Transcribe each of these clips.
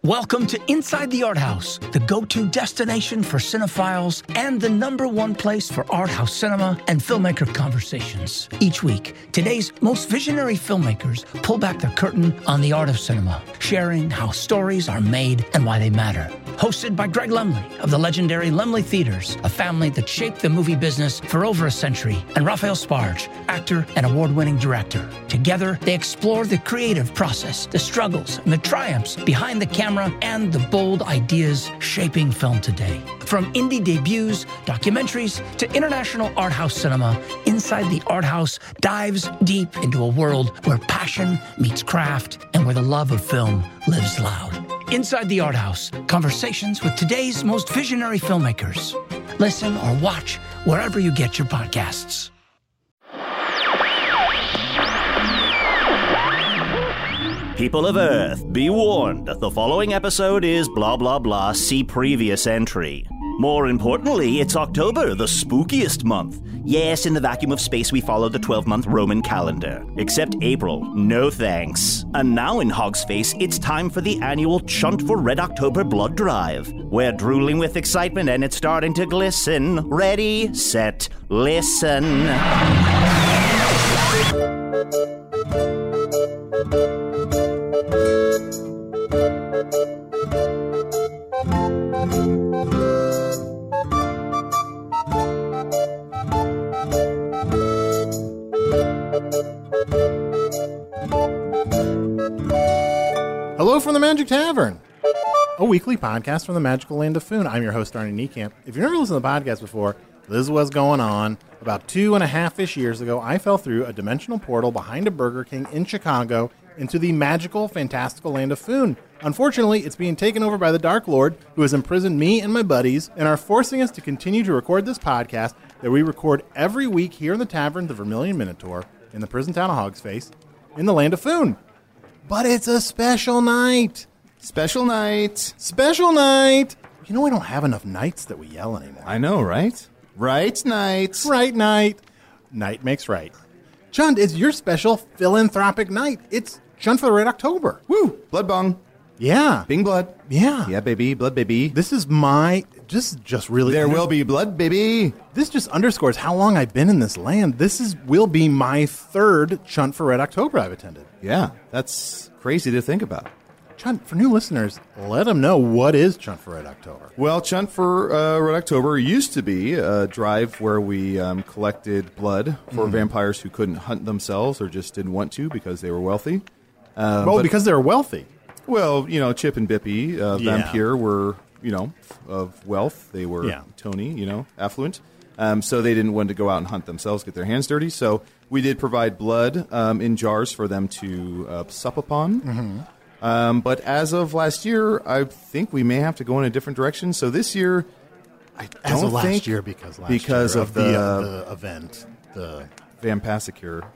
Welcome to Inside the Art House, the go-to destination for cinephiles and the #1 place for art house cinema and filmmaker conversations. Each week, today's most visionary filmmakers pull back the curtain on the art of cinema, sharing how stories are made and why they matter. Hosted by Greg Lemley of the legendary Lemley Theaters, a family that shaped the movie business for over a century, and Raphael Sparge, actor and award-winning director. Together, they explore the creative process, the struggles, and the triumphs behind the camera and the bold ideas shaping film today. From indie debuts, documentaries, to international art house cinema, Inside the Art House dives deep into a world where passion meets craft and where the love of film lives loud. Inside the Art House, conversations with today's most visionary filmmakers. Listen or watch wherever you get your podcasts. People of Earth, be warned. The following episode is blah blah blah, see previous entry. More importantly, it's October, the spookiest month. Yes, in the vacuum of space we follow the 12-month Roman calendar. Except April, no thanks. And now in Hog's Face, it's time for the annual Chunt for Red October blood drive. We're drooling with excitement and it's starting to glisten. Ready, set, listen. Hello from the Magic Tavern, a weekly podcast from the magical land of Foon. I'm your host, Arnie Niekamp. If you've never listened to the podcast before, this is what's going on. About 2.5-ish years ago, I fell through a dimensional portal behind a Burger King in Chicago into the magical, fantastical land of Foon. Unfortunately, it's being taken over by the Dark Lord, who has imprisoned me and my buddies and are forcing us to continue to record this podcast that we record every week here in the tavern, the Vermilion Minotaur, in the prison town of Hog's Face, in the land of Foon. But it's a special night. Special night. Special night. You know, we don't have enough nights that we yell anymore. I know, right? Right night. Right night. Night makes right. Chunt, it's your special philanthropic night. It's Chunt for the Red October. Woo! Blood bong. Yeah. Bing blood. Yeah. Yeah, baby. Blood, baby. This is my... Just really... There will be blood, baby. This just underscores how long I've been in this land. Will be my third Chunt for Red October I've attended. Yeah, that's crazy to think about. Chunt, for new listeners, let them know, what is Chunt for Red October? Well, Chunt for Red October used to be a drive where we collected blood for vampires who couldn't hunt themselves or just didn't want to because they were wealthy. Because they're wealthy. Well, you know, Chip and Bippy, Vampire, were, you know, of wealth. They were Tony, you know, affluent. So they didn't want to go out and hunt themselves, get their hands dirty. So we did provide blood in jars for them to sup upon. Mm-hmm. But as of last year, I think we may have to go in a different direction. So this year, I don't think... because of the event. The Vampasicure.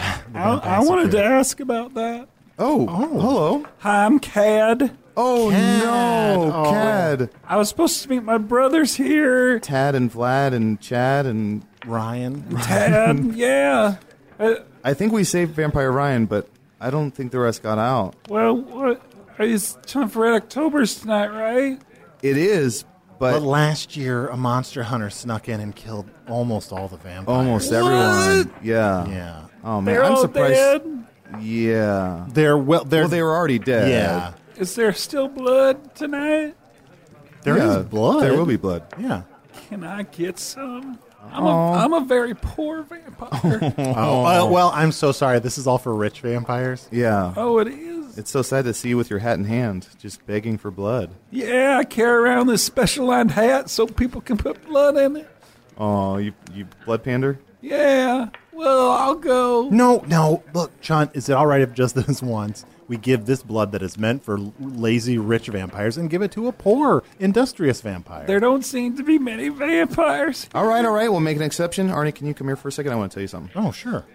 I wanted to ask about that. Oh, hello. Hi, I'm Cad. Oh, Cad. no, Cad. I was supposed to meet my brothers here. Tad and Vlad and Chad and Ryan. Tad, yeah. I think we saved Vampire Ryan, but I don't think the rest got out. Well, what? It's time for Red October's tonight, right? It is, But last year, a monster hunter snuck in and killed almost all the vampires. Almost everyone. Yeah. Yeah. Oh, man. They're I'm all surprised. dead? Yeah. They were already dead. Yeah. Is there still blood tonight? There is blood. There will be blood. Yeah. Can I get some? I'm a very poor vampire. Well, I'm so sorry. This is all for rich vampires. Yeah. Oh, it is? It's so sad to see you with your hat in hand, just begging for blood. Yeah, I carry around this special lined hat so people can put blood in it. Oh, you blood pander? Yeah. Well, I'll go. No. Look, Chunt, is it all right if just this once we give this blood that is meant for lazy, rich vampires and give it to a poor, industrious vampire? There don't seem to be many vampires. All right. We'll make an exception. Arnie, can you come here for a second? I want to tell you something. Oh, sure.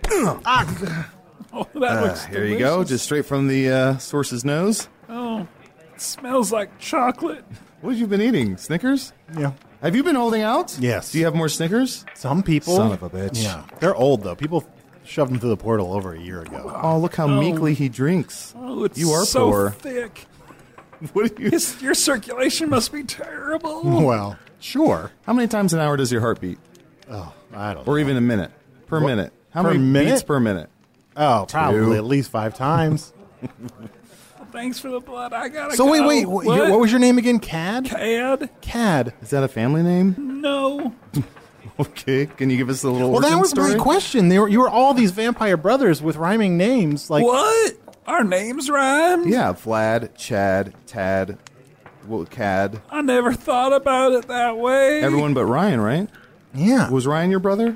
Oh, that looks Here you go, just straight from the source's nose. Oh, it smells like chocolate. What have you been eating? Snickers? Yeah. Have you been holding out? Yes. Do you have more Snickers? Some people. Son of a bitch. Yeah. They're old, though. People shoved them through the portal over a year ago. Oh, look how meekly he drinks. Oh, it's You are so poor. thick. What do you? Your circulation must be terrible. Well, sure. How many times an hour does your heart beat? Oh, I don't know. Or even a minute per minute? How per many minute? beats per minute? Oh, probably at least 5 times. Well, thanks for the blood. I gotta So go. wait. What was your name again? Cad? Cad? Cad. Is that a family name? No. Okay. Can you give us a little? Well, that origin was story? my question. You were all these vampire brothers with rhyming names. Like What? Our names rhyme? Yeah, Vlad, Chad, Tad, Cad. I never thought about it that way. Everyone but Ryan, right? Yeah. Was Ryan your brother?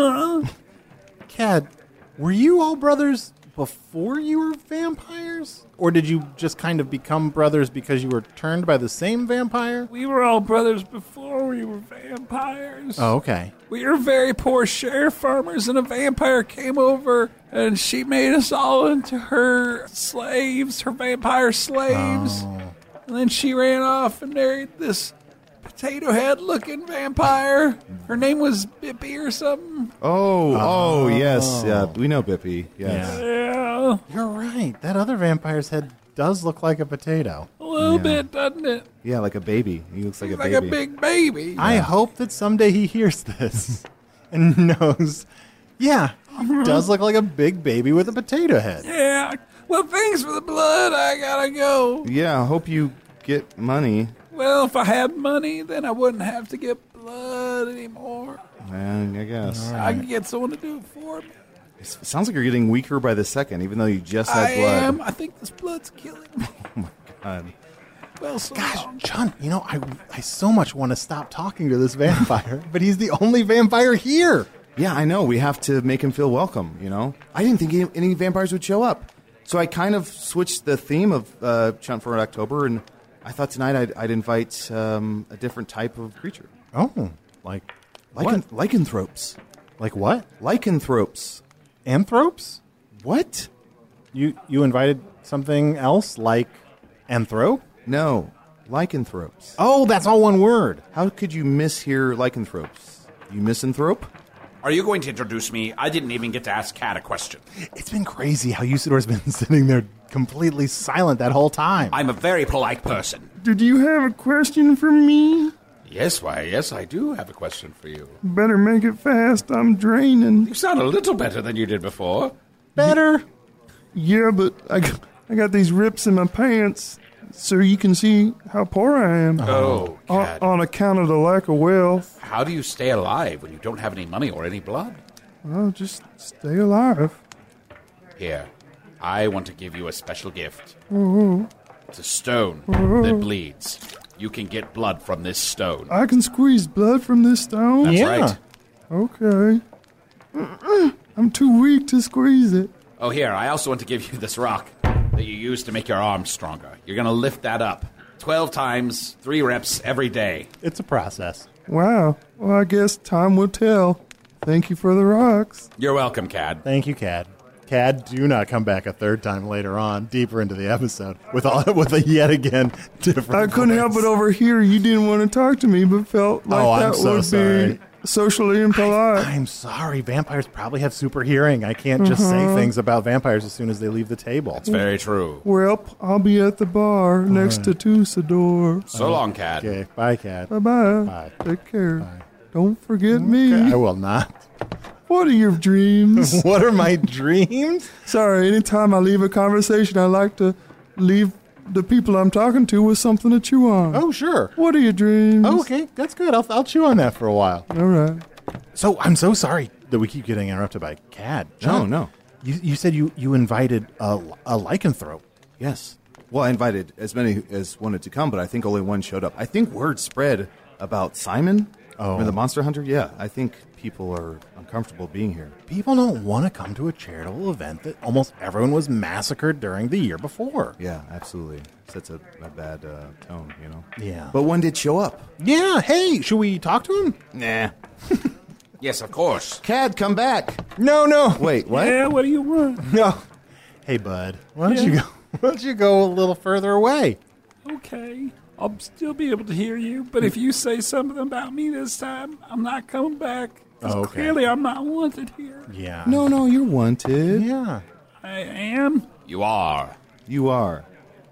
Cad, were you all brothers before you were vampires? Or did you just kind of become brothers because you were turned by the same vampire? We were all brothers before we were vampires. Oh, okay. We were very poor sheriff farmers, and a vampire came over, and she made us all into her slaves, her vampire slaves. Oh. And then she ran off and married this potato head looking vampire. Her name was Bippy or something. Oh, yes. Yeah, we know Bippy. Yes. Yeah, You're right. That other vampire's head does look like a potato. a little bit, doesn't it? Yeah, like a baby. He looks like a Like baby. a big baby. I hope that someday he hears this and knows, yeah, he does look like a big baby with a potato head. Yeah. Well, thanks for the blood. I gotta go. Yeah, I hope you get money. Well, if I had money, then I wouldn't have to get blood anymore. Man, I guess. I can get someone to do it for me. It sounds like you're getting weaker by the second, even though you just had I blood. am. I think this blood's killing me. God. Well, so Gosh, long. John, I so much want to stop talking to this vampire, but he's the only vampire here. Yeah, I know. We have to make him feel welcome, I didn't think any vampires would show up. So I kind of switched the theme of Chunt for October, and I thought tonight I'd invite a different type of creature. Oh, like Lycanthropes. Like what? Lycanthropes. Anthropes? What? You invited something else like anthrope? No, lycanthropes. Oh, that's all one word. How could you mishear lycanthropes? You misanthrope? Are you going to introduce me? I didn't even get to ask Kat a question. It's been crazy how Usador's been sitting there completely silent that whole time. I'm a very polite person. Did you have a question for me? Yes, I do have a question for you. Better make it fast. I'm draining. You sound a little better than you did before. Better? Yeah, but I got these rips in my pants so you can see how poor I am. Oh, Kat. On account of the lack of wealth. How do you stay alive when you don't have any money or any blood? Well, just stay alive. Here, I want to give you a special gift. It's a stone that bleeds. You can get blood from this stone. I can squeeze blood from this stone? That's Yeah. right. Okay. I'm too weak to squeeze it. Oh, here, I also want to give you this rock that you use to make your arms stronger. You're going to lift that up 12 times, 3 reps every day. It's a process. Wow. Well, I guess time will tell. Thank you for the rocks. You're welcome, Cad. Thank you, Cad. Cad, do not come back a third time later on, deeper into the episode, with a yet again different I couldn't voice. help it over here. You didn't want to talk to me, but felt like I'm that so would sorry. be socially impolite. I'm sorry. Vampires probably have super hearing. I can't just say things about vampires as soon as they leave the table. It's very true. Well, I'll be at the bar next to Tusador. So long, Cad. Okay, bye, Cad. Bye-bye. Bye. Take care. Don't forget me. I will not. What are your dreams? What are my dreams? Sorry, anytime I leave a conversation, I like to leave the people I'm talking to with something to chew on. Oh, sure. What are your dreams? Oh, okay, that's good. I'll chew on that for a while. All right. So I'm so sorry that we keep getting interrupted by Cad. John, No. You said you invited a lycanthrope. Yes. Well, I invited as many as wanted to come, but I think only one showed up. I think word spread about Simon, the monster hunter. Yeah, I think people are uncomfortable being here. People don't want to come to a charitable event that almost everyone was massacred during the year before. Yeah, absolutely. Sets a bad tone, Yeah. But one did show up. Yeah, hey, should we talk to him? Nah. Yes, of course. Cad, come back. No. Wait, what? Yeah, what do you want? No. Hey, bud, why don't you go a little further away? Okay. I'll still be able to hear you, but if you say something about me this time, I'm not coming back. 'Cause Okay. clearly I'm not wanted here. Yeah. No, you're wanted. Yeah. I am. You are. You are.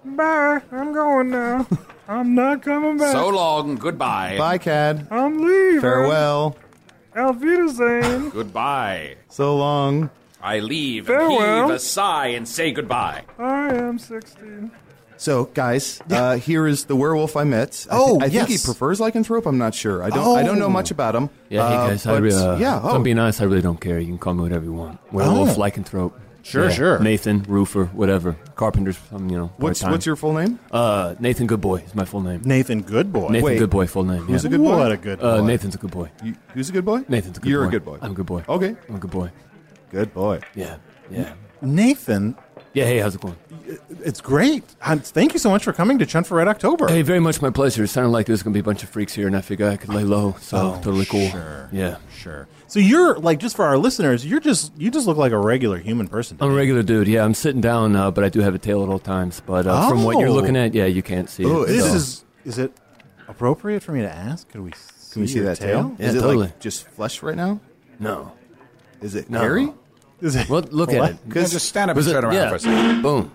Bye. I'm going now. I'm not coming back. So long. Goodbye. Bye, Cad. I'm leaving. Farewell. Auf Wiedersehen. Goodbye. So long. I leave Farewell. and heave a sigh and say goodbye. I am 16. So, guys, here is the werewolf I met. I think he prefers lycanthrope. I'm not sure. I don't know much about him. Yeah, hey guys, if I'm being honest, I really don't care. You can call me whatever you want. Werewolf, lycanthrope. Sure. Nathan, roofer, whatever. Carpenter's, What's your full name? Nathan Goodboy is my full name. Nathan Goodboy. Nathan Goodboy, full name. Who's a good boy? What a good boy. Nathan's a good boy. Who's a good boy? Nathan's a good boy. You're a good boy. I'm a good boy. Okay. I'm a good boy. Good boy. Yeah. Nathan, Yeah, hey, how's it going? it's great. Thank you so much for coming to Chunt for Red October. Hey, very much my pleasure. It sounded like there's going to be a bunch of freaks here, and I figured I could lay low, so totally cool. Sure. Yeah. Sure. So you're, like, just for our listeners, you just look like a regular human person to I'm a me. regular dude. Yeah, I'm sitting down, but I do have a tail at all times. But from what you're looking at, yeah, you can't see it. Is it appropriate for me to ask? Can we see that tail? Yeah, Is it totally. like just flesh right now? No. Is it No. hairy? Is it? Well, look at it. Yeah, just stand up and turn around Yeah. for a second. Boom.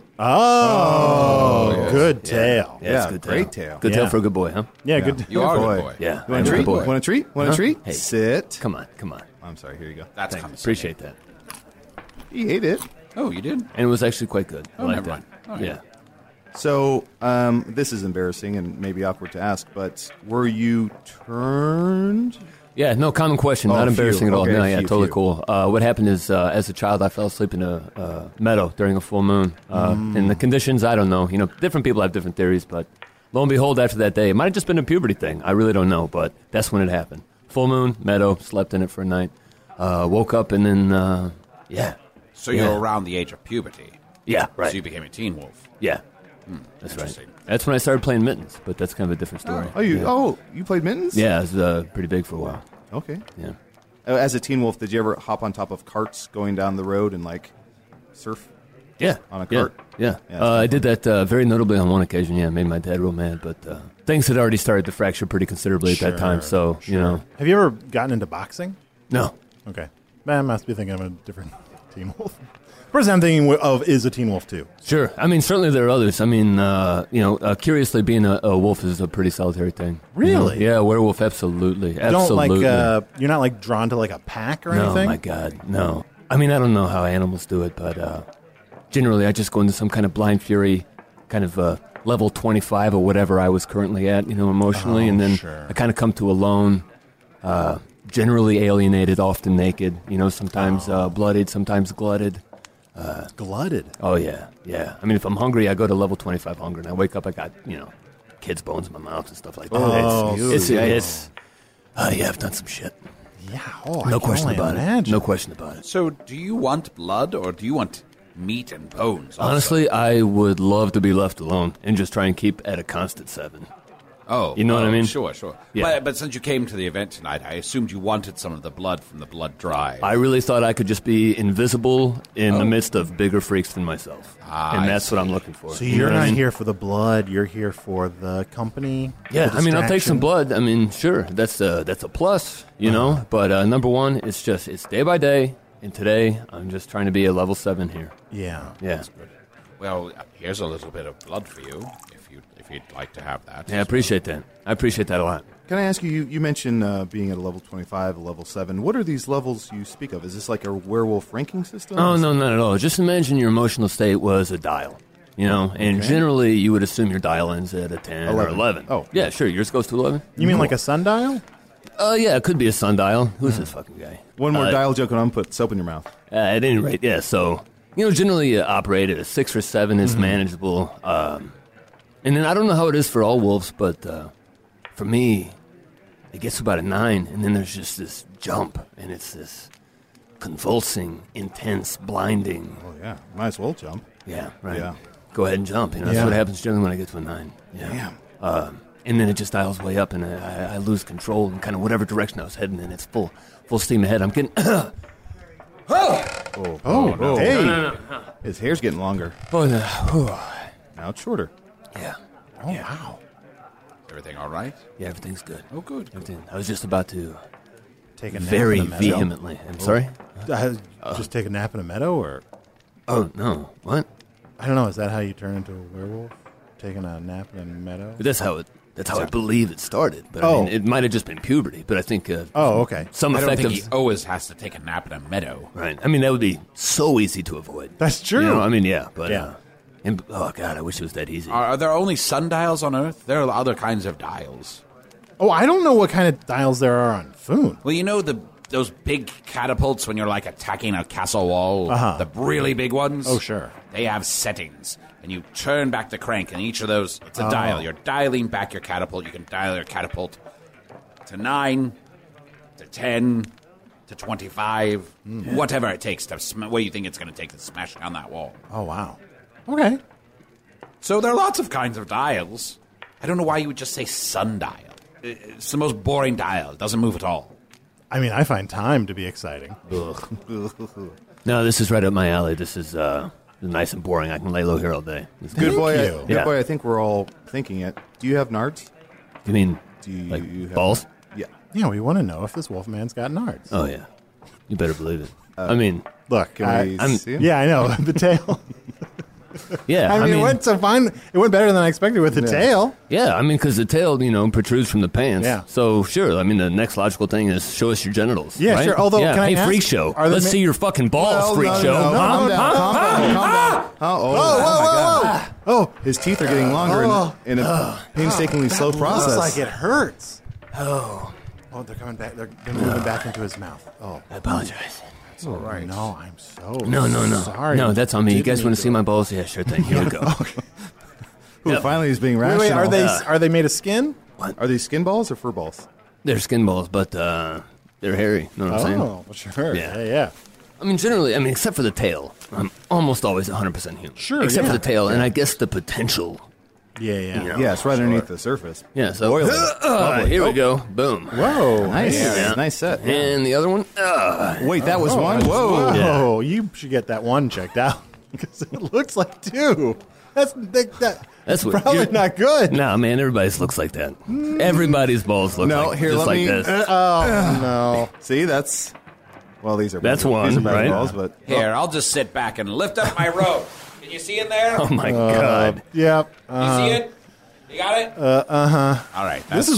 Oh, good tail. Yeah, it's a good great tail. tail. Good Yeah. tail for a good boy, huh? Yeah, good. You are a boy. good boy. Yeah. Want I'm a a treat? good boy. Want a treat? Want a Huh? treat? Hey. Sit. Come on. I'm sorry. Here you go. That's Thanks. condescending. Appreciate that. He ate it. Oh, you did? And it was actually quite good. I Oh, like never that. mind. All right. Yeah. So, this is embarrassing and maybe awkward to ask, but were you turned? Yeah, no, common question. Oh, Not a embarrassing few. at all. Okay, No, a yeah, few, totally few. cool. What happened is, as a child, I fell asleep in a meadow during a full moon. And the conditions, I don't know. Different people have different theories, but lo and behold, after that day, it might have just been a puberty thing. I really don't know, but that's when it happened. Full moon, meadow, slept in it for a night. Woke up and then, yeah. So you're around the age of puberty. Yeah, right. So you became a teen wolf. Yeah. That's right. Interesting. That's when I started playing mittens, but that's kind of a different story. You played mittens? Yeah, it was pretty big for a while. Okay. Yeah. As a teen wolf, did you ever hop on top of carts going down the road and like surf? Yeah. On a cart? Yeah. Yeah, I did that very notably on one occasion. Yeah, made my dad real mad, but things had already started to fracture pretty considerably at that time. So, Have you ever gotten into boxing? No. Okay. I must be thinking of a different Teen Wolf. The person I'm thinking of is a Teen Wolf too. Sure. I mean, certainly there are others. I mean, curiously, being a wolf is a pretty solitary thing. Really? Yeah, werewolf, absolutely. You don't Absolutely. you're not like drawn to like a pack or No, anything? my God, no. I mean, I don't know how animals do it, but generally I just go into some kind of blind fury, kind of level 25 or whatever I was currently at, emotionally, and then sure. I kind of come to alone, generally alienated, often naked, sometimes bloodied, sometimes glutted. Glutted. Oh, yeah. I mean, if I'm hungry, I go to level 25 hunger, and I wake up, I got, kids' bones in my mouth and stuff like that. I've done some shit. Yeah. Oh, I No can question only about it. imagine. No question about it. So do you want blood or do you want meat and bones? also? Honestly, I would love to be left alone and just try and keep at a constant 7. Oh, You know what I mean? Sure. Yeah. But since you came to the event tonight, I assumed you wanted some of the blood from the blood drive. I really thought I could just be invisible in the midst of bigger freaks than myself. And that's what I'm looking for. So You you're know what not I mean? here for the blood. You're here for the company. Yeah, the I mean, I'll take some distraction. blood. I mean, sure, that's a plus, But number one, it's day by day. And today, I'm just trying to be a level 7 here. Yeah. Yeah. Well, here's a little bit of blood for you, if you'd like to have that. Yeah, I appreciate that. I appreciate that a lot. Can I ask you? You mentioned being at a level 25, a level 7. What are these levels you speak of? Is this like a werewolf ranking system? Oh, no, not at all. Just imagine your emotional state was a dial, and generally you would assume your dial ends at a 10 or 11. Oh. Yeah, sure. Yours goes to 11? You mean like a sundial? Yeah, it could be a sundial. Who's this fucking guy? One more dial joke and I'm put soap in your mouth. At any rate, yeah, so, generally you operate at a 6 or 7 is manageable. And then I don't know how it is for all wolves, but for me, it gets to about a 9, and then there's just this jump, and it's this convulsing, intense, blinding. Oh, yeah. Might as well jump. Yeah, right. Yeah. Go ahead and jump. That's Yeah. what happens generally when I get to a 9. Yeah. Damn. And then it just dials way up, and I lose control in kind of whatever direction I was heading, and it's full steam ahead. I'm getting... Oh, hey. No. His hair's getting longer. Now it's shorter. Yeah. Oh, wow. Everything all right? Yeah, everything's good. Oh, good. Everything. I was just about to Take a nap very in a meadow? vehemently. I'm sorry? Just take a nap in a meadow, or Oh, no. What? I don't know. Is that how you turn into a werewolf? taking a nap in a meadow. But that's how I believe it started. But I mean, it might have just been puberty. But I think. Okay. Some I don't effect think of he always has to take a nap in a meadow. right. I mean, that would be so easy to avoid. That's true. You know, I mean, yeah, but Yeah. oh god, I wish it was that easy. Are there only sundials on Earth? There are other kinds of dials. Oh, I don't know what kind of dials there are on Foon. Well, you know those big catapults when you're like attacking a castle wall? Uh-huh. The really big ones? Oh, sure. They have settings. And you turn back the crank, and each of those, it's a dial. You're dialing back your catapult. You can dial your catapult to 9, to 10, to 25, whatever it takes to what you think it's going to take to smash down that wall. Oh, wow. Okay. So there are lots of kinds of dials. I don't know why you would just say sundial. It's the most boring dial. It doesn't move at all. I mean, I find time to be exciting. No, this is right up my alley. This is nice and boring. I can lay low here all day. Good boy. you. Good Yeah. boy. I think we're all thinking it. Do you have nards? You mean Do you like have balls? Yeah. Yeah, we want to know if this Wolfman's got nards. Oh yeah, you better believe it. I mean, Look, Can we I'm- see 'em? yeah, I know the tail. yeah. I mean, it went so fine. It went better than I expected with the tail. Yeah, I mean, because the tail, protrudes from the pants. Yeah. So, sure, I mean, the next logical thing is show us your genitals. Yeah, right? sure. Although, yeah. can I hey, ask, freak show. are there Let's ma- see your fucking balls, freak show. No, Huh? calm down. Calm down. Oh, my God. Oh, His teeth are getting longer in a painstakingly slow process. looks like it hurts. Oh, they're coming back. They're moving back into his mouth. Oh, I apologize. all right. No, I'm so No. sorry. No, that's on me. You guys want to see my? my balls? Yeah, sure thing. Here we go. Ooh, finally, he's being rational. Wait, are they made of skin? Are these skin balls or fur balls? They're skin balls, but they're hairy. Know what I'm saying? Oh, sure. Yeah. Yeah. I mean, generally, except for the tail, I'm almost always 100% human. Sure, Except yeah. for the tail, and I guess the potential. Yeah. You know. Yeah, it's right underneath the surface. Yeah, so Oily. Lovely. here we go. Boom. Whoa. Nice. Yeah. Nice set. And the other one, Wait, that was one? Whoa. Whoa. You should get that one checked out because it looks like two. That's what probably you're- not good. Nah, man, everybody's looks like that. Everybody's balls look No, like here, just let like me- this. Oh no. See, that's... Well, these are That's better. one, These are better right? balls, but... Here, I'll just sit back and lift up my robe. Can you see in there? Oh my god. Yep. You see it? You got it? All right. This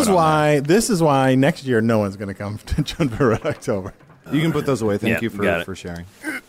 is why next year no one's going to come to Junpei Red October. You can put those away. Thank Yeah, you got it. for sharing.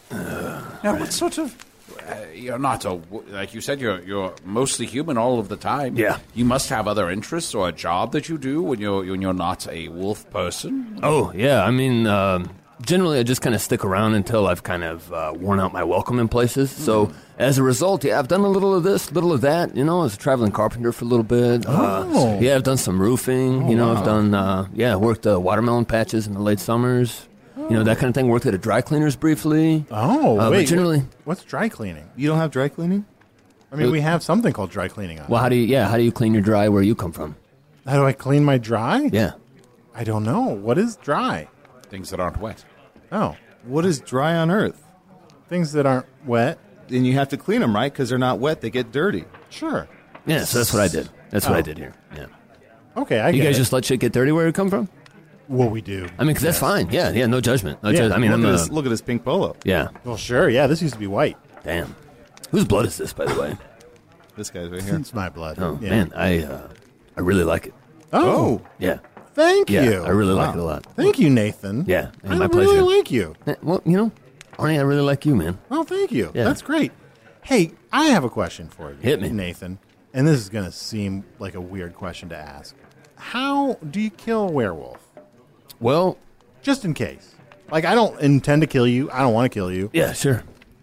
Now, what sort of... you're not a... Like you said, you're mostly human all of the time. Yeah. You must have other interests or a job that you do when you're not a wolf person. Oh yeah, generally I just kind of stick around until I've kind of worn out my welcome in places. So as a result, yeah, I've done a little of this, little of that. As a traveling carpenter for a little bit. Yeah, I've done some roofing. I've done worked watermelon patches in the late summers. That kind of thing. Worked at a dry cleaner's briefly. Oh, but generally, what's dry cleaning? You don't have dry cleaning? I mean, we have something called dry cleaning on. well, how do you clean your dry where you come from? How do I clean my dry? Yeah. I don't know. What is dry? Things that aren't wet. Oh, What is dry on Earth? things that aren't wet. And you have to clean them, right? Because they're not wet. They get dirty. Sure. Yeah, so that's what I did. That's what I did here. Yeah. Okay, I You get guys it. just let shit get dirty where you come from? Well, we do. Because that's fine. Yeah, no judgment. No Yeah. judgment. I mean, Look at this pink polo. yeah. Well, sure. Yeah, this used to be white. Damn. Whose blood is this, by the way? This guy's right here. It's my blood. Oh, Yeah. man, I really like it. Oh, Yeah. thank Yeah, you. I really like it a lot. Thank you, Nathan. Yeah, I my really pleasure. like you. Well, Arnie, I really like you, man. Oh, thank you. Yeah. That's great. Hey, I have a question for you. Hit me. Nathan. And this is going to seem like a weird question to ask. How do you kill a werewolf? Well, Just in case. Like, I don't intend to kill you. I don't want to kill you. yeah, sure.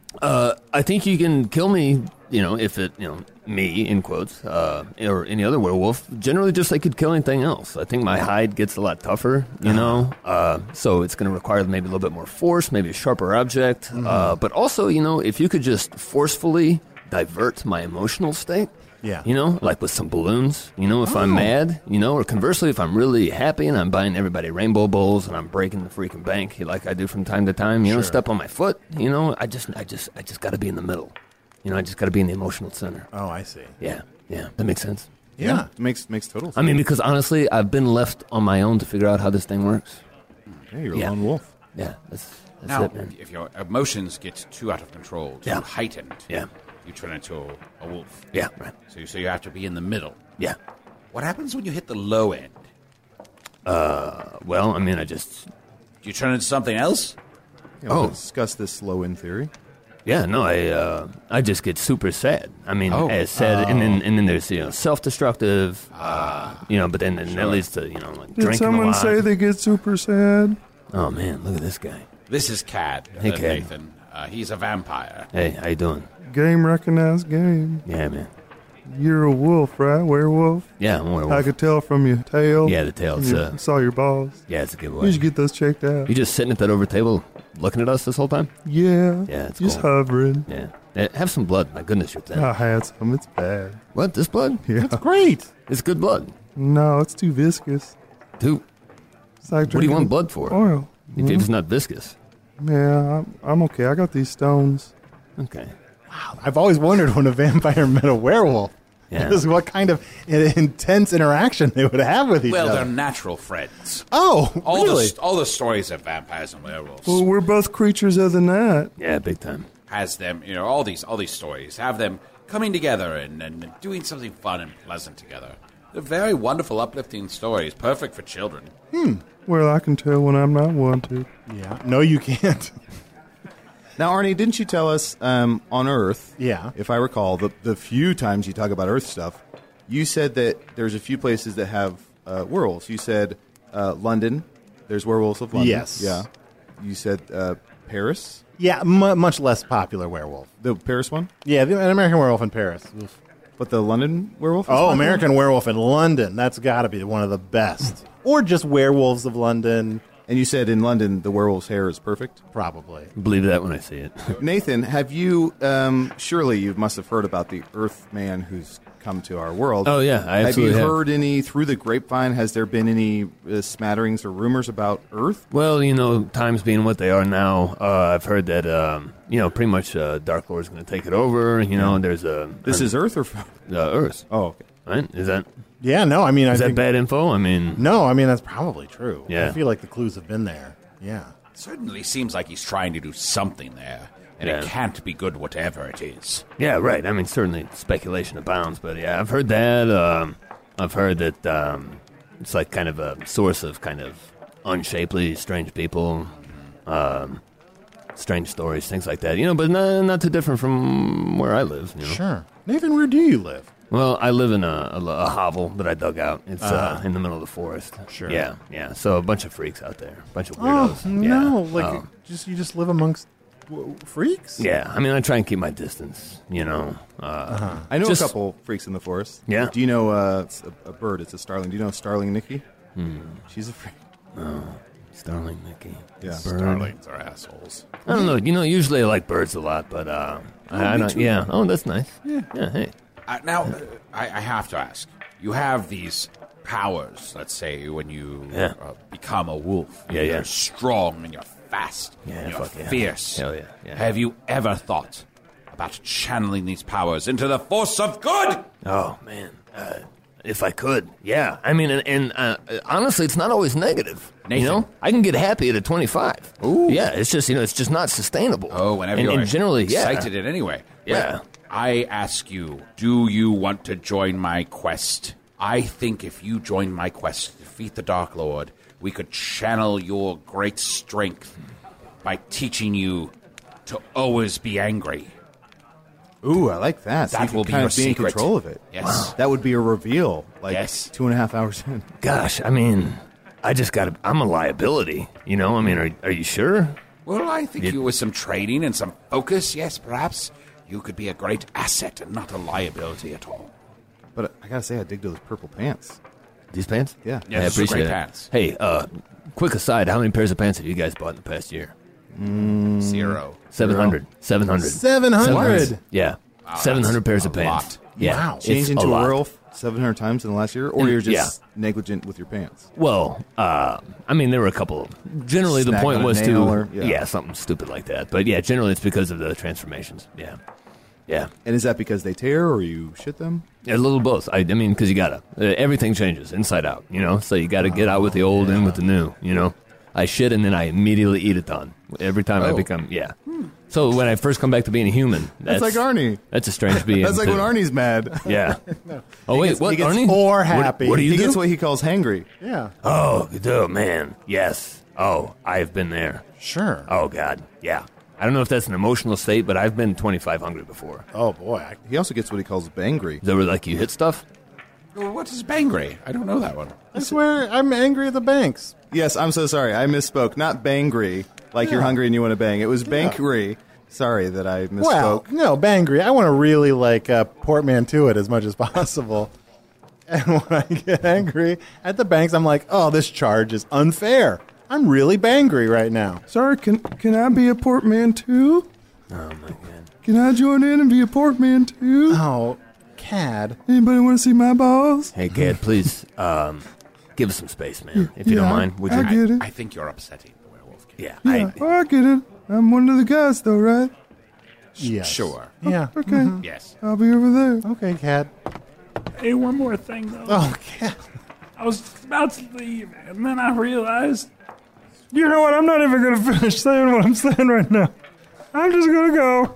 I think you can kill me, if it, me, in quotes, or any other werewolf, generally just like you'd kill anything else. I think my hide gets a lot tougher, so it's going to require maybe a little bit more force, maybe a sharper object. But also, if you could just forcefully divert my emotional state, Yeah. like with some balloons, if I'm mad, or conversely, if I'm really happy and I'm buying everybody rainbow bowls and I'm breaking the freaking bank like I do from time to time, step on my foot, I just got to be in the middle. I just got to be in the emotional center. Oh, I see. Yeah. That makes sense. Yeah. Makes total sense. I mean, because honestly, I've been left on my own to figure out how this thing works. Hey, you're Yeah. a lone wolf. Yeah, that's Now, it, man. if your emotions get too out of control, too Yeah. heightened, Yeah. you turn into a wolf. Yeah, right. So you have to be in the middle. Yeah. What happens when you hit the low end? Well, I mean, I just... Do you turn into something else? Yeah, we'll discuss this low end theory. Yeah, no, I just get super sad. I mean, as sad, and then there's self-destructive, but then that leads to like Did drinking someone a lot. say they get super sad? Oh man, look at this guy. This is Cad. Hey, Cad. Nathan. He's a vampire. Hey, how you doing? Game recognized game. Yeah, man. You're a wolf, right? Werewolf? Yeah, I'm a werewolf. I could tell from your tail. Yeah, the tail. I saw your balls. Yeah, it's a good You one. should get those checked out. You just sitting at that over table, looking at us this whole time? Yeah. Yeah, it's just cool. hovering. Yeah. Have some blood. My goodness, you're thin. I had some. It's bad. What? This blood? Yeah. That's great. It's good blood. No, it's too viscous. Dude, It's like what do you drinking want blood for? Oil. If it's not viscous. Yeah, I'm okay. I got these stones. Okay. I've always wondered when a vampire met a werewolf. Yeah. What kind of intense interaction they would have with each Well, other. they're natural friends. Oh, All really? all the stories of vampires and werewolves Well, we're both creatures of the night. Yeah, big time. has them, all these stories have them coming together and doing something fun and pleasant together. They're very wonderful, uplifting stories, perfect for children. Well, I can tell when I'm not wanted. Yeah. No, you can't. Now, Arnie, didn't you tell us on Earth? Yeah. If I recall, the few times you talk about Earth stuff, you said that there's a few places that have werewolves. You said London. There's werewolves of London. Yes. Yeah. You said Paris. Yeah, much less popular werewolf. The Paris one, Yeah, an American werewolf in Paris. Oof. but the London werewolf. is Oh, popular? American Werewolf in London. That's got to be one of the best. Or just Werewolves of London, And you said in London the werewolf's hair is perfect. probably. Believe that when I see it. Nathan, have you? Surely you must have heard about the Earth Man who's come to our world. Oh, yeah, I have absolutely you have. heard any through the grapevine? Has there been any smatterings or rumors about Earth? Well, times being what they are now, I've heard that, pretty much Dark Lord's going to take it over. There's a... This is Earth or Earth. oh, okay. Right? Is that Yeah, no, I mean, I that think... bad info? I mean... No, I mean, that's probably true. Yeah. I feel like the clues have been there. Yeah. Certainly seems like he's trying to do something there, and it Yeah. can't be good whatever it is. Yeah, right. I mean, certainly speculation abounds, but yeah, I've heard that. I've heard that it's like kind of a source of kind of unshapely, strange people, strange stories, things like that. But not too different from where I live. Sure. Nathan, where do you live? Well, I live in a hovel that I dug out. It's in the middle of the forest. Sure. Yeah. So a bunch of freaks out there, a bunch of Oh, weirdos. no. Yeah. Like, you just live amongst freaks? Yeah. I mean, I try and keep my distance. I know Just- a couple freaks in the forest. Yeah. Do you know it's a bird? It's a starling. Do you know Starling Nikki? She's a freak. Starling Mickey. Yeah. Starlings are assholes. I don't know. Usually I like birds a lot, but I don't. Yeah. Oh, that's nice. Yeah. Hey. Now, I have to ask. You have these powers, let's say, when you Yeah. become a wolf. Yeah, yeah. You're strong and you're fast. Yeah, and you're fuck yeah. fierce. Hell yeah, yeah. Have you ever thought about channeling these powers into the force of good? Oh man. If I could, yeah. I mean, and honestly, it's not always negative. Nathan. I can get happy at a 25. Ooh. Yeah, it's just it's just not sustainable. Oh, whenever and, you're and generally, excited in any way. Yeah. Well, I ask you, do you want to join my quest? I think if you join my quest to defeat the Dark Lord, we could channel your great strength by teaching you to always be angry. Ooh, I like that. So That you can will be kind your of be in secret. control of it. Yes. Wow. That would be a reveal. Like Yes. 2.5 hours in. Gosh, I mean, I'm a liability. I mean, are you sure? Well, I think you with some training and some focus, yes, perhaps, you could be a great asset and not a liability at all. But I gotta say, I dig those purple pants. These pants? Yeah. Yeah, I those are appreciate great it. pants. Hey, quick aside, how many pairs of pants have you guys bought in the past year? 0. 700. 700. 700. Yeah. 700 pairs of a pants. lot. Yeah. Wow. It's Change into a lot. werewolf 700 times in the last year? Or you're just Yeah. negligent with your pants? Well, I mean, there were a couple. Generally, the Snack point on a was nail to or- yeah. something stupid like that. But yeah, generally it's because of the transformations. Yeah, yeah, And is that because they tear or you shit them? a little both. I mean, because you gotta everything changes inside out. So you got to get out with the old and with the new. I shit and then I immediately eat it done every time I become So when I first come back to being a human, That's like Arnie. That's a strange being. That's like when Arnie's mad. Yeah. Oh wait, what? He gets Arnie? or happy. What do you He do? gets what he calls hangry. Yeah. Oh, man. Yes. Oh, I've been there. Sure. Oh God. Yeah. I don't know if that's an emotional state, but I've been 25 hungry before. Oh, boy. He also gets what he calls bangry. Is that where like you hit stuff? Well, what is bangry? I don't know that one. I swear I'm angry at the banks. Yes, I'm so sorry. I misspoke. Not bangry, like you're hungry and you want to bang. It was bankry. Sorry that I misspoke. Well, no, bangry. I want to really, portmanteau it as much as possible. And when I get angry at the banks, I'm like, oh, this charge is unfair. I'm really bangry right now. Sorry, can I be a portmanteau? Oh my God. Can I join in and be a portmanteau? Oh, Cad. Anybody want to see my balls? Hey, Cad, please give us some space, man, if you don't mind. Would you? I get it. I think you're upsetting the werewolf king. Yeah. Yeah, I get it. I'm one of the guys, though, right? Yes. Sure. Yeah. Okay. Yes. I'll be over there. Okay, Cad. Hey, one more thing, though. Oh, Cad. I was about to leave, and then I realized, you know what? I'm not even going to finish saying what I'm saying right now. I'm just going to go.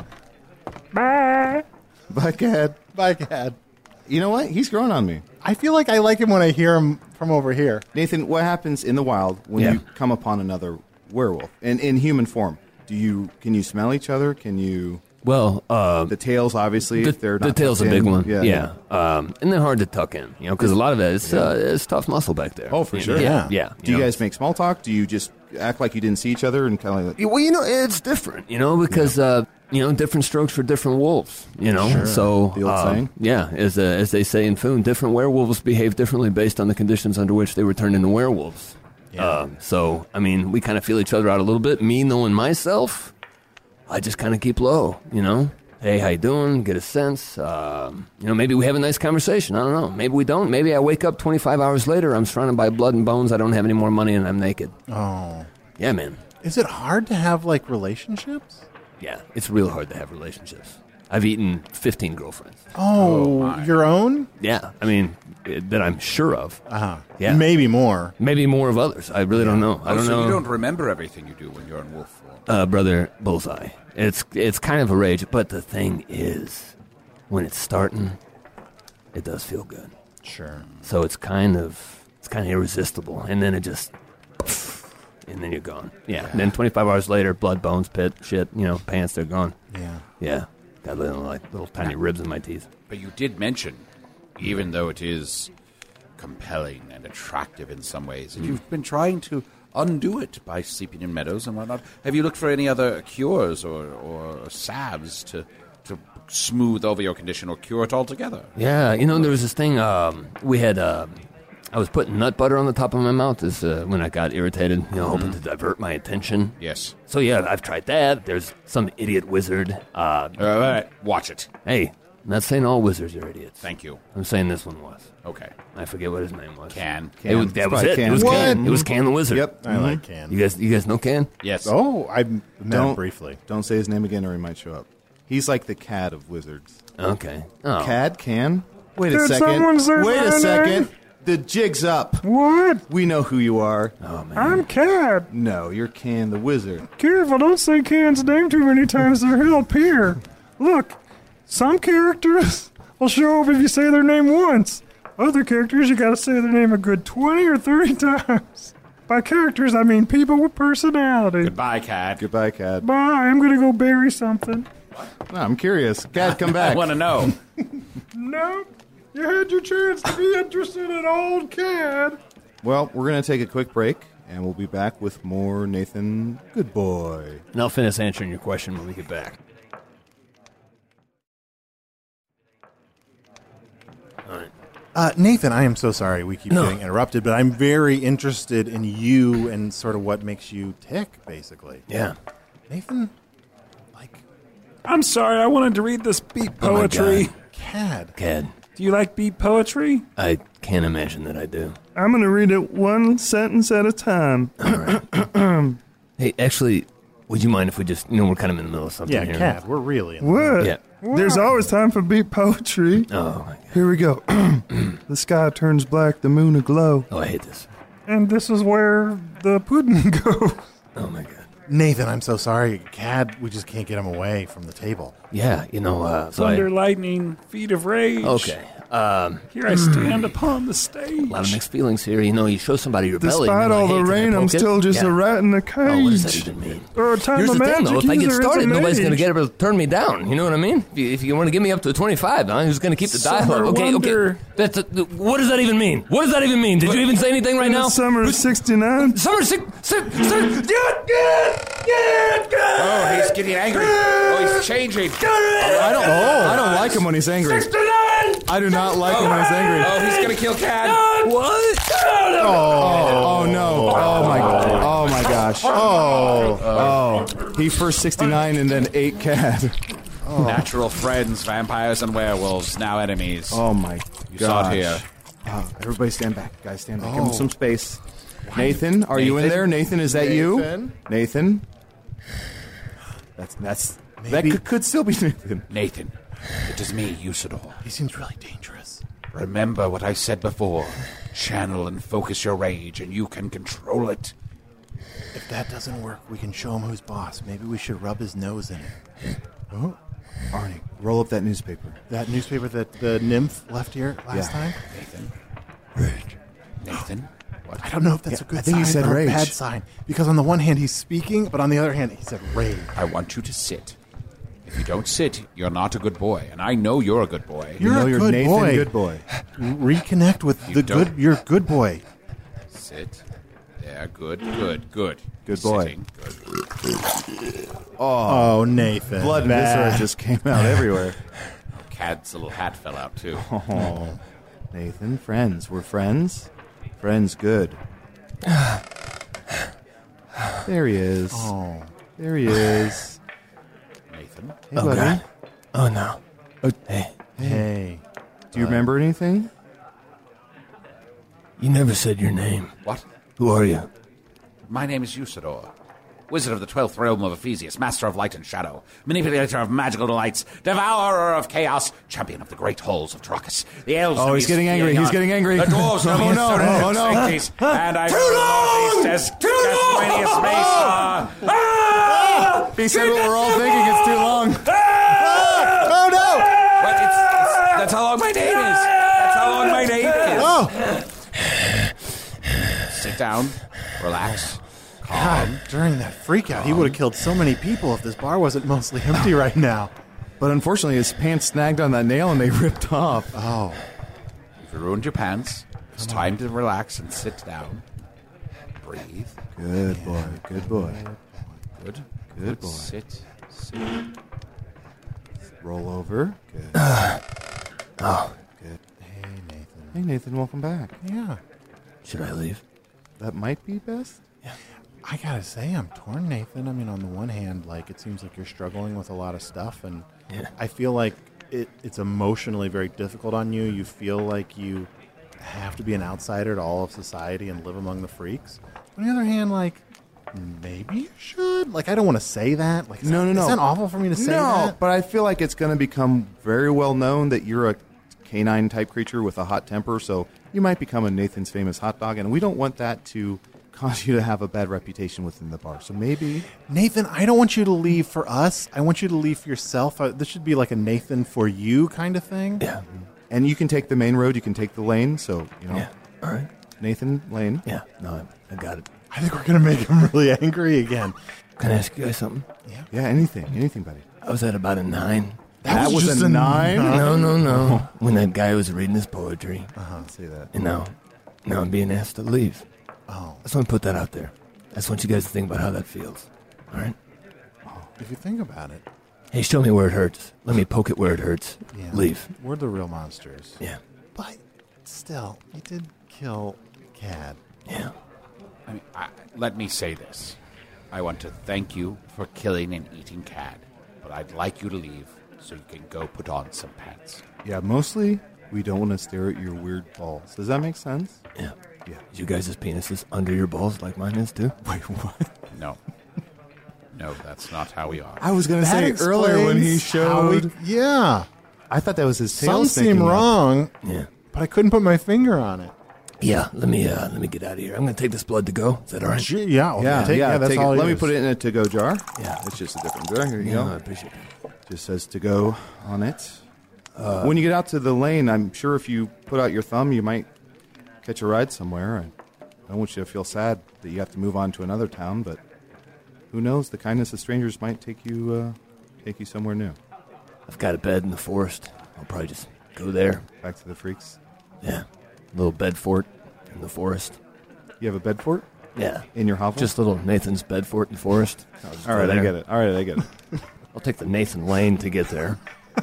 Bye. Bye, Cad. Bye, Cad. You know what? He's grown on me. I feel like I like him when I hear him from over here. Nathan, what happens in the wild when you come upon another werewolf in human form? Can you smell each other? Can you? Well, the tails, obviously, if they're not the tail's a tucked big in. one. Yeah. And they're hard to tuck in, because a lot of it is tough muscle back there. Oh, for sure. Yeah. Do you guys make small talk? Do you just act like you didn't see each other and kind of like? Well, it's different, because different strokes for different wolves. Sure. So The old saying. Yeah, as they say in Foon, different werewolves behave differently based on the conditions under which they were turned into werewolves. Yeah. So I mean, we kind of feel each other out a little bit. Me knowing myself, I just kind of keep low. Hey, how you doing? Get a sense. Maybe we have a nice conversation. I don't know. Maybe we don't. Maybe I wake up 25 hours later. I'm surrounded by blood and bones. I don't have any more money, and I'm naked. Oh. Yeah, man. Is it hard to have, relationships? Yeah, it's real hard to have relationships. I've eaten 15 girlfriends. Oh, your own? Yeah, I mean, that I'm sure of. Uh-huh. Yeah. Maybe more. Maybe more of others. I really don't know. I don't know. So you don't remember everything you do when you're in wolf form? Brother Bullseye. It's kind of a rage, but the thing is, when it's starting, it does feel good. Sure. So it's kind of irresistible, and then it just, and then you're gone. Yeah. And then 25 hours later, blood, bones, pit, shit, pants, they're gone. Yeah. Yeah. Got little tiny ribs in my teeth. But you did mention, even though it is compelling and attractive in some ways, that you've been trying to undo it by sleeping in meadows and whatnot. Have you looked for any other cures or salves to smooth over your condition or cure it altogether? Yeah, there was this thing we had. I was putting nut butter on the top of my mouth when I got irritated, hoping to divert my attention. Yes. So yeah, I've tried that. There's some idiot wizard. All right, watch it. Hey, I'm not saying all wizards are idiots. Thank you. I'm saying this one was. Okay. I forget what his name was. Can. That was it. Can. It was What? Can. It was Can the Wizard. Yep. I like Can. You guys know Can? Yes. Oh, I met him briefly. Don't say his name again, or he might show up. He's like the Cad of wizards. Okay. Oh. Cad can. Wait a Did second. someone say Wait my a second. name? The jig's up. What? We know who you are. Oh man. I'm Cad. No, you're Can the wizard. Careful, don't say Can's name too many times or he'll appear. Look, some characters will show up if you say their name once. Other characters, you gotta say their name a good 20 or 30 times. By characters, I mean people with personality. Goodbye, Cad. Goodbye, Cad. Bye, I'm gonna go bury something. No, I'm curious. Cad, come back. I want to know. Nope. You had your chance to be interested in old Cad. Well, we're going to take a quick break, and we'll be back with more Nathan Good Boy. And I'll finish answering your question when we get back. All right. Nathan, I am so sorry we keep getting interrupted, but I'm very interested in you and sort of what makes you tick, basically. Yeah. Nathan, I'm sorry, I wanted to read this beat poetry. Cad. Do you like beat poetry? I can't imagine that I do. I'm gonna read it one sentence at a time. Hey, actually, would you mind if we just, we're kind of in the middle of something Yeah, here. Cad, we're really in What? Yeah. There's always time for beat poetry. Oh, my God. Here we go. The sky turns black, the moon aglow. Oh, I hate this. And this is where the pudding goes. Oh, my God. Nathan, I'm so sorry. Cad, we just can't get him away from the table. Yeah, Thunder, lightning, feet of rage. Okay. Here I stand upon the stage. A lot of mixed feelings here. You show somebody your belly. Despite all the rain, I'm still just a rat in a cage. Oh, what does that even mean? Or a time Here's of the thing, magic though. If I get user is started, a nobody's going to mage. get able to turn me down. You know what I mean? If you want to get me up to 25, who's going to keep the dial Summer up? Okay. Wonder. What does that even mean? What does that even mean? Did you even say anything right In now? the summer of 69. Summer Oh, he's getting angry. Oh, he's changing. I don't like him when he's angry. I do not like him when he's angry. Oh, he's gonna kill Cad. What? Oh no! Oh my gosh! Oh! He first 69 and then 8 Cad. Natural friends, vampires and werewolves, now enemies. Oh my You gosh! saw it here. Everybody stand back, guys! Stand back. Give him some space. Nathan, are you in there? Nathan, is that you? Nathan. That could still be Nathan. Nathan, it is me, Usador. He seems really dangerous. Remember what I said before. Channel and focus your rage, and you can control it. If that doesn't work, we can show him who's boss. Maybe we should rub his nose in it. Oh, Arnie, roll up that newspaper. that newspaper that the nymph left here last time? Nathan? Rage. Nathan? What? I don't know if that's a good I think sign he said or rage. a bad sign. Because on the one hand, he's speaking, but on the other hand, he said rage. I want you to sit. If you don't sit, you're not a good boy, and I know you're a good boy. You're a you're good Nathan, boy. good boy. Reconnect with You the don't- good. You're a good boy. Sit. There, good. Good boy. Sitting. Good. Oh, Nathan. Blood and Bad. viscera just came out everywhere. Cad's little hat fell out, too. Oh, Nathan, friends. We're friends. Friends, good. There he is. Oh. There he is. Nathan? Hey, buddy. God. Oh, no. Hey, Hey. Do you remember anything? you never said your name. What? Who are you? My name is Usador. Wizard of the 12th realm of Ephesius, master of light and shadow, manipulator of magical delights, devourer of chaos, champion of the great halls of Trachis. The elves. Oh, know he's me as getting angry. Theon. He's getting angry. The dwarves know me Oh, as no. Sorin Oh, no. Sanctis, and I know the northeast as Gaswinius Mesa. He said what we're all thinking. It's too long. Oh, no! But that's how long my name is. That's how long my name is. Oh! Sit down, relax, calm. God, during that freakout, he would have killed so many people if this bar wasn't mostly empty right now. But unfortunately, his pants snagged on that nail and they ripped off. Oh. If you ruined your pants, it's time to relax and sit down. Breathe. Good boy. Good boy. Good. Good boy. Sit. Roll over. Good. Good. Hey, Nathan. Hey, Nathan, welcome back. Yeah. Should I leave? That might be best. I gotta say, I'm torn, Nathan. I mean, on the one hand, it seems like you're struggling with a lot of stuff, and Yeah. I feel like it's emotionally very difficult on you. You feel like you have to be an outsider to all of society and live among the freaks. On the other hand, maybe you should. I don't want to say that. No. Is that awful for me to say No, that? but I feel like it's going to become very well known that you're a canine type creature with a hot temper, so you might become a Nathan's famous hot dog, and we don't want that to cause you to have a bad reputation within the bar. So maybe Nathan, I don't want you to leave for us. I want you to leave for yourself. This should be like a Nathan for you kind of thing. Yeah. and you can take the main road, you can take the lane, so Yeah. All right. Nathan Lane. Yeah. No, I got it. I think we're going to make him really angry again. Can I ask you guys something? Yeah, anything, buddy. I was at about a 9. That was just a 9? No. When that guy was reading his poetry. Say that. And now I'm being asked to leave. Oh, I just want to put that out there. I just want you guys to think about how that feels. All right? if you think about it. Hey, show me where it hurts. Let me poke it where it hurts. Yeah. Leave. We're the real monsters. Yeah. But still, you did kill Cad. Yeah. I mean, let me say this. I want to thank you for killing and eating Cad, but I'd like you to leave so you can go put on some pants. Yeah, mostly we don't want to stare at your weird balls. Does that make sense? Yeah. Yeah. Is you guys' penises under your balls like mine is too? Wait, what? No. No, that's not how we are. I was going to That say earlier when he explains how showed. yeah. I thought that was his tail Something sticking seemed out. wrong, Yeah. but I couldn't put my finger on it. Yeah, let me get out of here. I'm going to take this blood to go. Is that all right? Yeah, that's take all it. it Let me is. put it in a to-go jar. Yeah. It's just a different jar. Here you Yeah, go. I appreciate it. Just says to go on it. When you get out to the lane, I'm sure if you put out your thumb, you might catch a ride somewhere. I don't want you to feel sad that you have to move on to another town, but who knows? The kindness of strangers might take you somewhere new. I've got a bed in the forest. I'll probably just go there. Back to the freaks. Yeah. Little bed fort in the forest. You have a bed fort Yeah. in your hovel? Just little Nathan's bed fort in the forest. All right, I get it. I'll take the Nathan Lane to get there.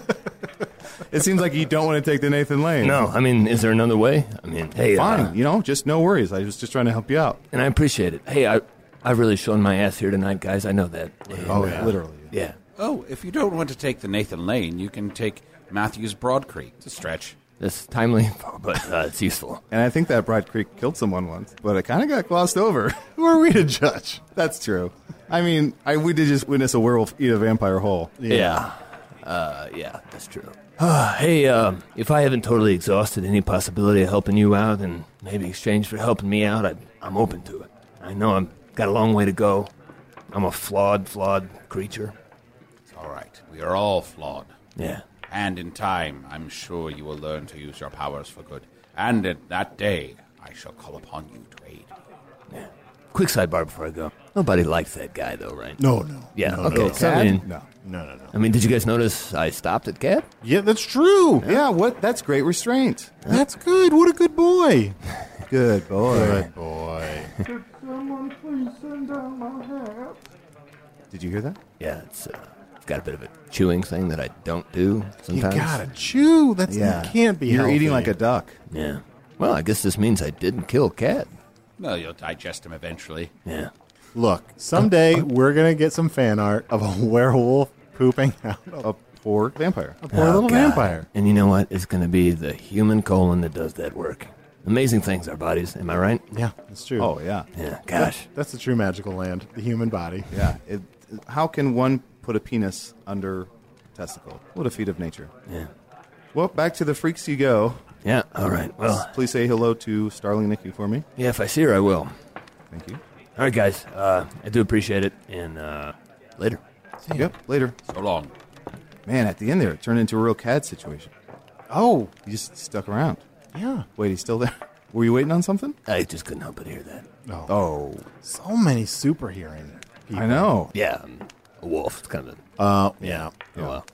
It seems like you don't want to take the Nathan Lane. No, I mean, is there another way? I mean, hey, Fine. Just no worries. I was just trying to help you out. and I appreciate it. Hey, I've really shown my ass here tonight, guys. I know that. And, Literally. Yeah. Oh, if you don't want to take the Nathan Lane, you can take Matthews Broad Creek. It's a stretch. That's timely, but it's useful. And I think that Broad Creek killed someone once, but it kind of got glossed over. Who are we to judge? That's true. I mean, we did just witness a werewolf eat a vampire whole. Yeah. Yeah, that's true. Hey, if I haven't totally exhausted any possibility of helping you out and maybe exchange for helping me out, I'm open to it. I know I've got a long way to go. I'm a flawed creature. It's all right. We are all flawed. Yeah. And in time, I'm sure you will learn to use your powers for good. And in that day, I shall call upon you to aid me. Yeah. Quick sidebar before I go. Nobody likes that guy, though, right? No. Yeah, No, okay. no. So, I mean, No. I mean, did you guys notice I stopped at Cab? Yeah, that's true. Yeah, what? That's great restraint. That's good. What a good boy. Good boy. Good boy. Could someone please send down my hat? Did you hear that? Yeah, it's got a bit of a chewing thing that I don't do You sometimes. gotta chew. That can't be You're healthy. eating like a duck. Yeah. Well, I guess this means I didn't kill Cat. Well, you'll digest him eventually. Yeah. Look, someday we're gonna get some fan art of a werewolf pooping out A poor vampire. a poor little God. vampire. And you know what? It's going to be the human colon that does that work. Amazing things, our bodies. Am I right? Yeah, that's true. Oh, yeah. Yeah. Gosh. That's the true magical land, the human body. Yeah. How can one put a penis under a testicle? What a feat of nature. Yeah. Well, back to the freaks you go. Yeah. All right. Well, Please say hello to Starling Nikki for me. yeah, if I see her, I will. Thank you. All right, guys. I do appreciate it. And later. Yep, later. So long. Man, at the end there, it turned into a real CAD situation. Oh, He just stuck around. yeah. Wait, he's still there? Were you waiting on something? I just couldn't help but hear that. Oh, So many super hearing people. I know. Yeah. I'm a wolf. It's kind of Yeah. Oh,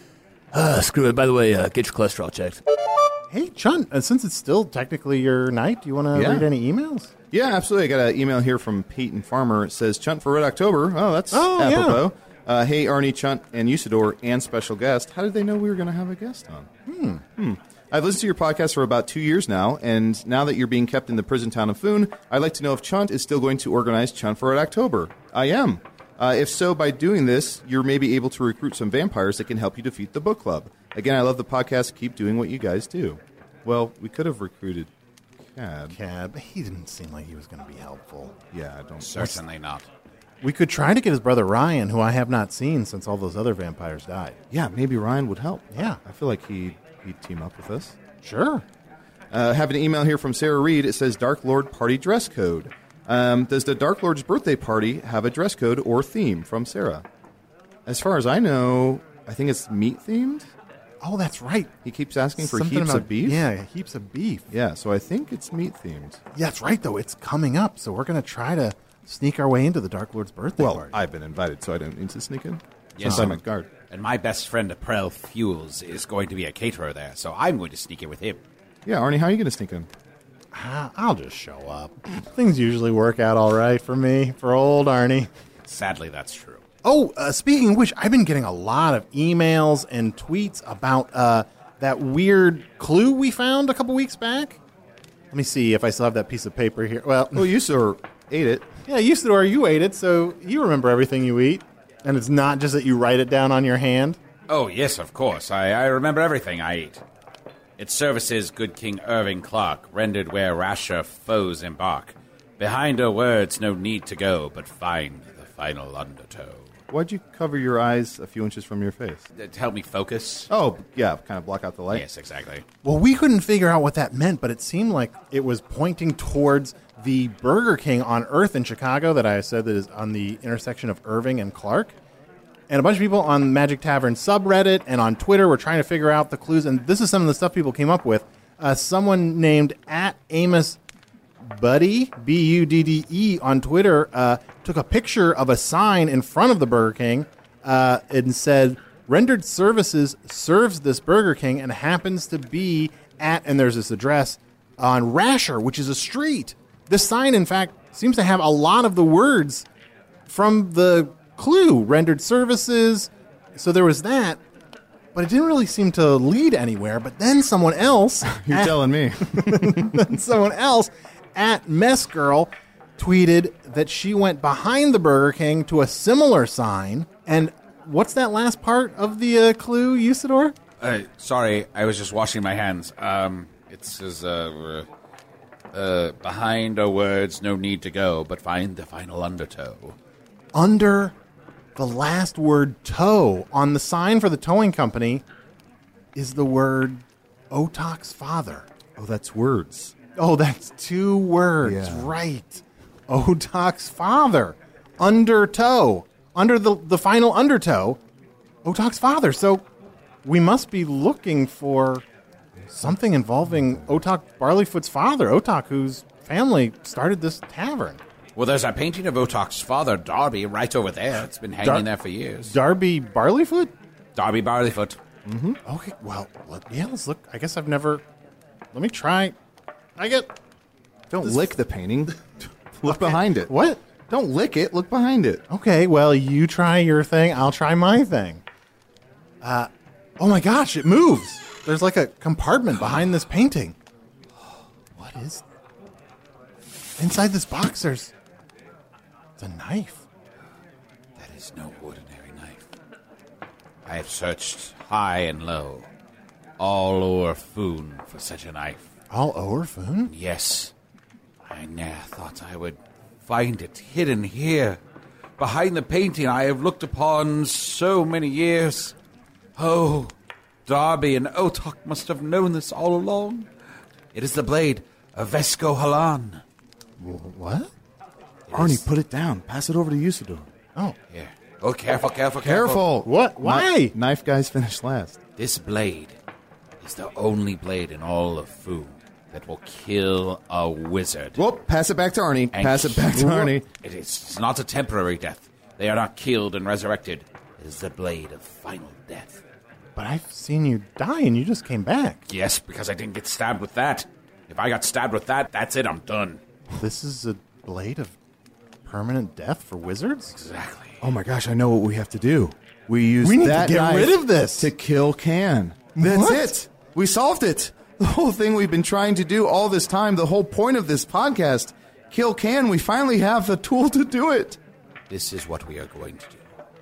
well. Screw it. By the way, get your cholesterol checked. Hey, Chunt, since it's still technically your night, do you want to Yeah. read any emails? Yeah, absolutely. I got an email here from Peyton Farmer. It says, Chunt for Red October. Oh, that's Oh, yeah. apropos. Hey, Arnie, Chunt, and Usador, and special guest. How did they know we were going to have a guest on? I've listened to your podcast for about 2 years now, and now that you're being kept in the prison town of Foon, I'd like to know if Chunt is still going to organize Chunt for Red October. I am. If so, by doing this, you're maybe able to recruit some vampires that can help you defeat the book club. Again, I love the podcast. Keep doing what you guys do. Well, we could have recruited Cad. Cab, he didn't seem like he was going to be helpful. Yeah, I don't. Certainly not. We could try to get his brother Ryan, who I have not seen since all those other vampires died. Yeah, maybe Ryan would help. Yeah. I feel like he'd team up with us. Sure. Have an email here from Sarah Reed. It says Dark Lord Party Dress Code. Does the Dark Lord's birthday party have a dress code or theme? From Sarah. As far as I know, I think it's meat themed. Oh, that's right. He keeps asking for Something heaps about- of beef. Yeah, heaps of beef. Yeah, so I think it's meat themed. Yeah, that's right, though. It's coming up, so we're going to try to sneak our way into the Dark Lord's birthday Well, party. I've been invited, so I don't need to sneak in. Yes. Since I'm at guard. And my best friend, April Fuels, is going to be a caterer there, so I'm going to sneak in with him. Yeah, Arnie, how are you going to sneak in? I'll just show up. Things usually work out all right for me, for old Arnie. Sadly, that's true. Oh, speaking of which, I've been getting a lot of emails and tweets about that weird clue we found a couple weeks back. Let me see if I still have that piece of paper here. Well, Well, you, sir, ate it. yeah, Usador, you ate it, so you remember everything you eat. And it's not just that you write it down on your hand. Oh, yes, of course. I remember everything I eat. It services good King Irving Clark, rendered where rasher foes embark. Behind her words no need to go, but find the final undertow. Why'd you cover your eyes a few inches from your face? To help me focus. Oh, yeah, kind of block out the light. Yes, exactly. Well, we couldn't figure out what that meant, but it seemed like it was pointing towards the Burger King on Earth in Chicago that I said that is on the intersection of Irving and Clark. And a bunch of people on Magic Tavern subreddit and on Twitter were trying to figure out the clues, and this is some of the stuff people came up with. Someone named @Amos Buddy, Budde, on Twitter, took a picture of a sign in front of the Burger King and said, "Rendered Services serves this Burger King and happens to be at," and there's this address, on Rasher, which is a street. This sign, in fact, seems to have a lot of the words from the clue, Rendered Services. So there was that, but it didn't really seem to lead anywhere. But then someone else... You're telling me. Then someone else... @MessGirl tweeted that she went behind the Burger King to a similar sign. And what's that last part of the clue, Usador? Sorry, I was just washing my hands. It says, behind are words, no need to go, but find the final undertow. Under the last word tow on the sign for the towing company is the word Otok's father. Oh, that's words. Oh, that's 2 words. Yeah. Right. Otok's father. Undertow. Under the final undertow, Otok's father. So we must be looking for something involving Otok Barleyfoot's father, Otok, whose family started this tavern. Well, there's a painting of Otok's father, Darby, right over there. It's been hanging there for years. Darby Barleyfoot? Darby Barleyfoot. Mm-hmm. Okay, well, let's look. I guess I've never... Let me try... Don't lick the painting. Look behind it. What? Don't lick it. Look behind it. Okay, well, you try your thing. I'll try my thing. Oh, my gosh, it moves. There's like a compartment behind this painting. What is... Inside this box, there's a knife. That is no ordinary knife. I have searched high and low, all o'er Foon for such a knife. All over Foon? Yes. I ne'er thought I would find it hidden here, behind the painting I have looked upon so many years. Oh, Darby and Otok must have known this all along. It is the blade of Vesco Halan. What? Arnie, put it down. Pass it over to Usador. Oh. Here. Oh, careful. Careful. What? Why? Knife guys finish last. This blade is the only blade in all of Foon that will kill a wizard. Whoop, pass it back to Arnie. Pass it back to Arnie. It's not a temporary death. They are not killed and resurrected. It is the blade of final death. But I've seen you die and you just came back. Yes, because I didn't get stabbed with that. If I got stabbed with that, that's it, I'm done. This is a blade of permanent death for wizards? Exactly. Oh my gosh, I know what we have to do. We need that to get knife rid of this. to kill Can. That's What? it. We solved it. The whole thing we've been trying to do all this time, the whole point of this podcast, kill Can. We finally have the tool to do it. This is what we are going to do.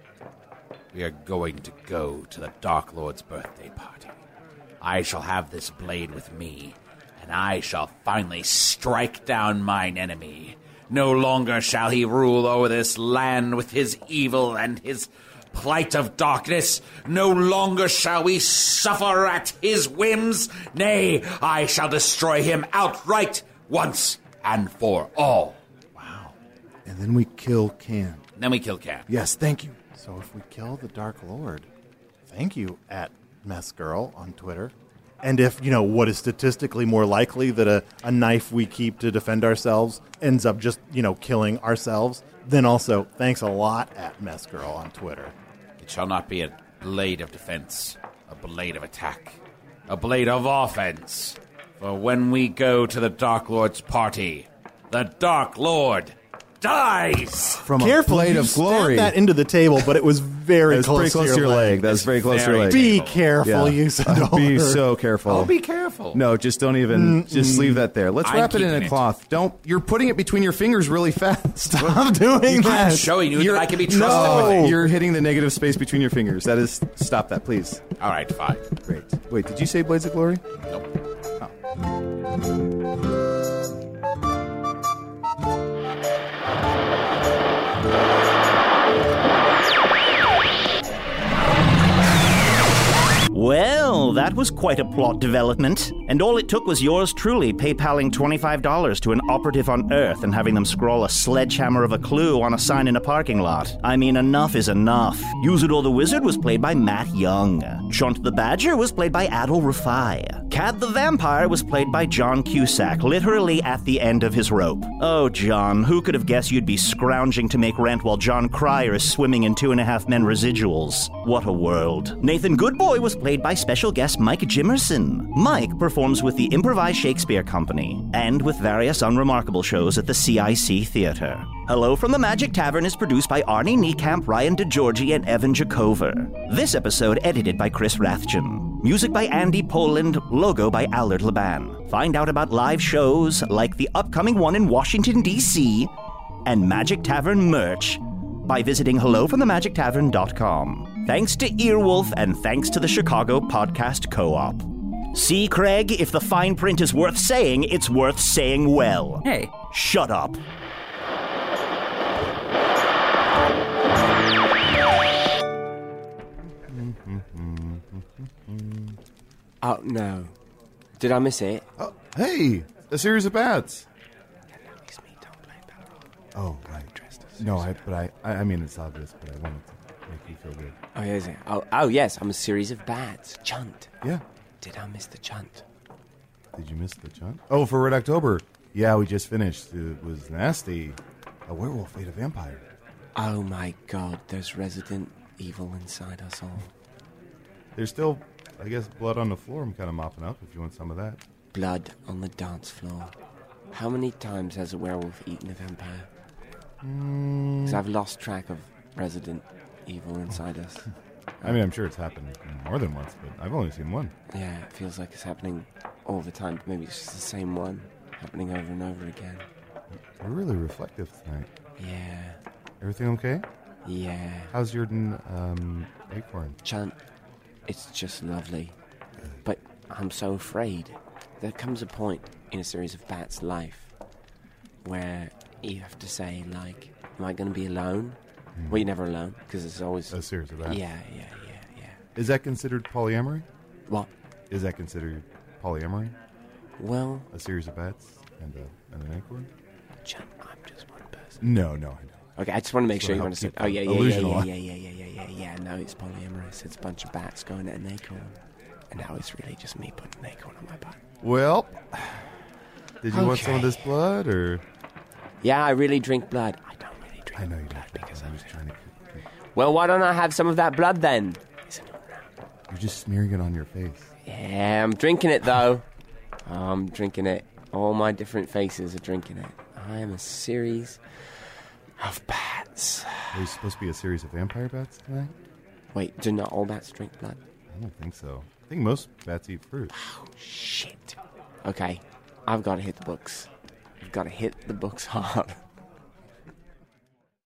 We are going to go to the Dark Lord's birthday party. I shall have this blade with me, and I shall finally strike down mine enemy. No longer shall he rule over this land with his evil and his plight of darkness. No longer shall we suffer at his whims. Nay, I shall destroy him outright once and for all. Wow. And then we kill Can. Then we kill Can. Yes, thank you. So if we kill the Dark Lord, thank you @MessGirl on Twitter. And if, what is statistically more likely that a knife we keep to defend ourselves ends up just, killing ourselves, then also thanks a lot @MessGirl on Twitter. It shall not be a blade of defense, a blade of attack, a blade of offense. For when we go to the Dark Lord's party, the Dark Lord dies! From Careful, a blade you of glory. stabbed that into the table, but it was very close to your leg. That was very close to your leg. Be careful, Yeah. Usador. Be so careful. Oh, be careful. No, just don't even. Just leave that there. Let's I'm wrap it in keeping a it. cloth. Don't. You're putting it between your fingers really fast. Stop doing that. I'm showing you that I can be trusted No, with it. you're hitting the negative space between your fingers. That is. Stop that, please. All right, fine. Great. Wait, did you say Blades of Glory? Nope. that was quite a plot development. And all it took was yours truly PayPaling $25 to an operative on Earth and having them scrawl a sledgehammer of a clue on a sign in a parking lot. I mean, enough is enough. Usador the Wizard was played by Matt Young. Chunt the Badger was played by Adol Rafai. Cad the Vampire was played by John Cusack, literally at the end of his rope. Oh, John, who could have guessed you'd be scrounging to make rent while John Cryer is swimming in 2.5 Men residuals? What a world. Nathan Goodboy was played by special guest Mike Jimerson. Mike performs with the Improvised Shakespeare Company and with various unremarkable shows at the CIC Theatre. Hello from the Magic Tavern is produced by Arnie Niekamp, Ryan DeGiorgi, and Evan Jacover. This episode edited by Chris Rathjen. Music by Andy Poland, logo by Allard Laban. Find out about live shows like the upcoming one in Washington, D.C., and Magic Tavern merch by visiting hellofromthemagictavern.com. Thanks to Earwolf and thanks to the Chicago Podcast Co-op. See, Craig, if the fine print is worth saying, it's worth saying well. Hey. Shut up. Oh, no. Did I miss it? Oh, hey, a series of bats. Oh, right. No, I mean, it's obvious, but I wanted to make you feel good. Oh, is it? Oh, yes, I'm a series of bats. Chunt. Yeah. Did I miss the chunt? Did you miss the chunt? Oh, for Red October. Yeah, we just finished. It was nasty. A werewolf ate a vampire. Oh, my God, there's Resident Evil inside us all. There's still, I guess, blood on the floor. I'm kind of mopping up if you want some of that. Blood on the dance floor. How many times has a werewolf eaten a vampire? Because I've lost track of Resident Evil inside us. I mean, I'm sure it's happened more than once, but I've only seen one. Yeah, it feels like it's happening all the time. Maybe it's just the same one happening over and over again. You're really reflective tonight. Yeah. Everything okay? Yeah. How's your acorn? Chunt, it's just lovely. But I'm so afraid. There comes a point in a series of bats' life where you have to say, like, am I going to be alone? Well, you're never alone, because it's always a series of bats. Yeah. Is that considered polyamory? What? Is that considered polyamory? Well, a series of bats and an acorn? Chunt, I'm just one person. No, I know. Okay, I just want to make sure you understand. Oh, yeah. No, it's polyamorous. It's a bunch of bats going at an acorn. And now it's really just me putting an acorn on my butt. Well, did you want some of this blood, or? Yeah, I really drink blood. I don't really drink blood. I know you don't. Because I was trying to... Well, why don't I have some of that blood, then? You're just smearing it on your face. Yeah, I'm drinking it, though. I'm drinking it. All my different faces are drinking it. I am a series of bats. Are you supposed to be a series of vampire bats tonight? Wait, do not all bats drink blood? I don't think so. I think most bats eat fruit. Oh, shit. Okay, I've got to hit the books. I've got to hit the books hard.